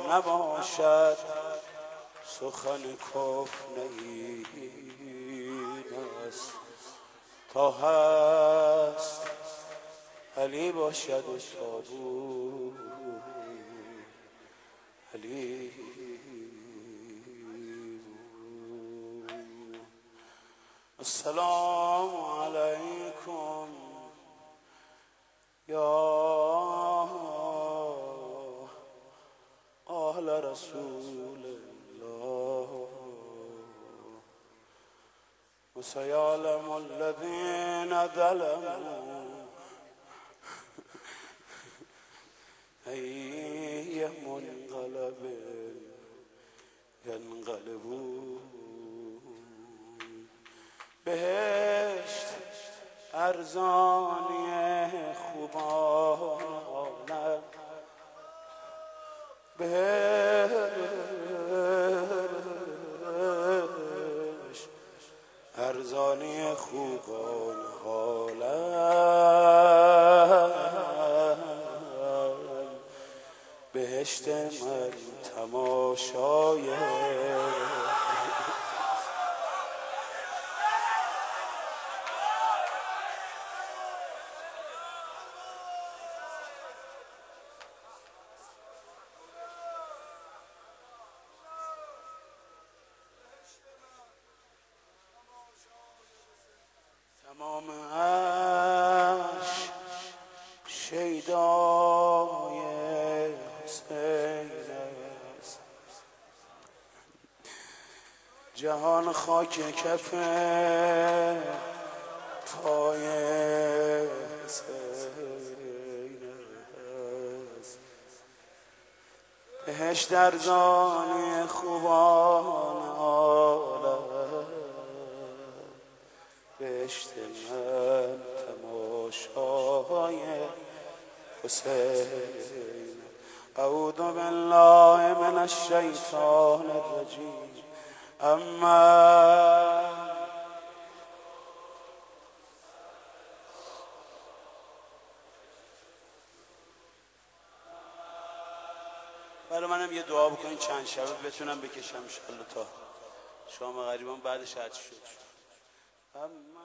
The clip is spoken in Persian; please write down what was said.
نباشد سخن کفر این است. تا هست علی باشد و تا بود علی. السلام علیکم یا آل رسول الله و سیعلم الذین ظلموا ای منقلب ینقلبون. بهشت ارزانی خوبان عالم، بهشت ارزانی خوبان عالم، بهشت من تماشای تمام عرش شیدای حسین است، جهان خاک کف پای حسین است. بهشت ارزانی خوبان عالم، بهشت من تماشای حسین. اعوذ بالله من الشیطان الرجیم. اما برای منم یه دعا بکنین چند شبه بتونم بکشم انشالله تا شام غریبان بعدش هرچی شد.